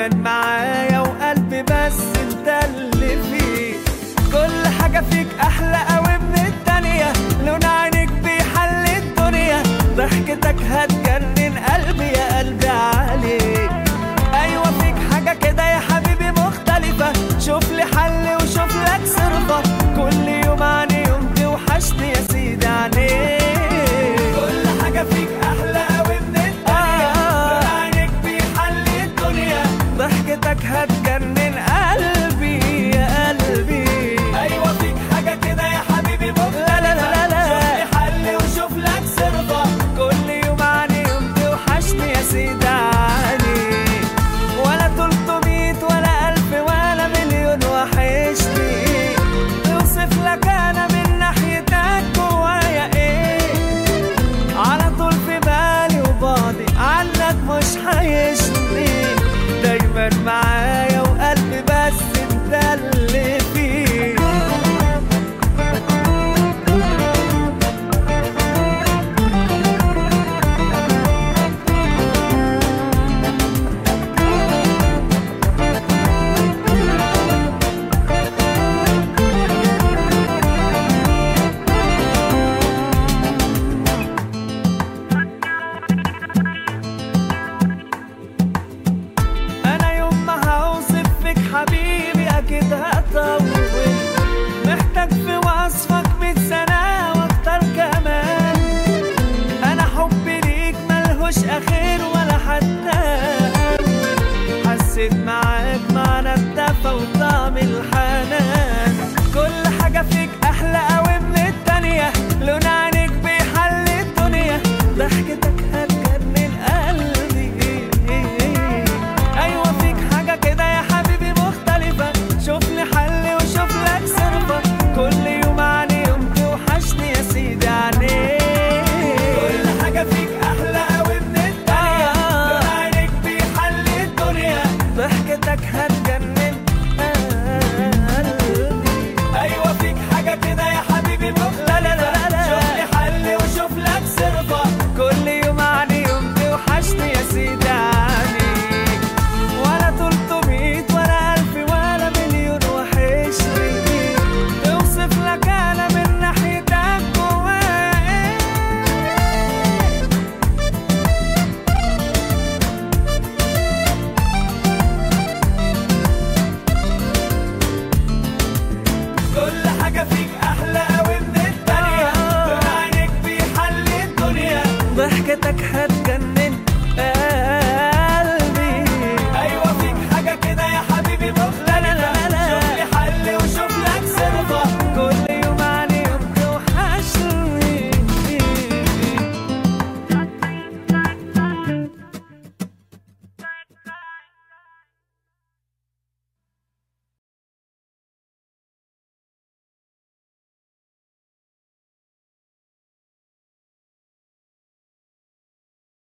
دايما معايا وقلبي بس انت اللي فيه. كل حاجة فيك احلى قوي من التانية، لون عينيك بيحل الدنيا، ضحكتك هتجنن قلبي يا قلبي عليك. ايوه فيك حاجة كده يا حبيبي مختلفة، شوف لي حل وشوف لك صرفة، كل يوم عن يوم توحشني يا سيدي عليك. كل حاجة فيك احلى قوي من التانية، لون عينيك بيحل الدنيا، ضحكتك هتجنن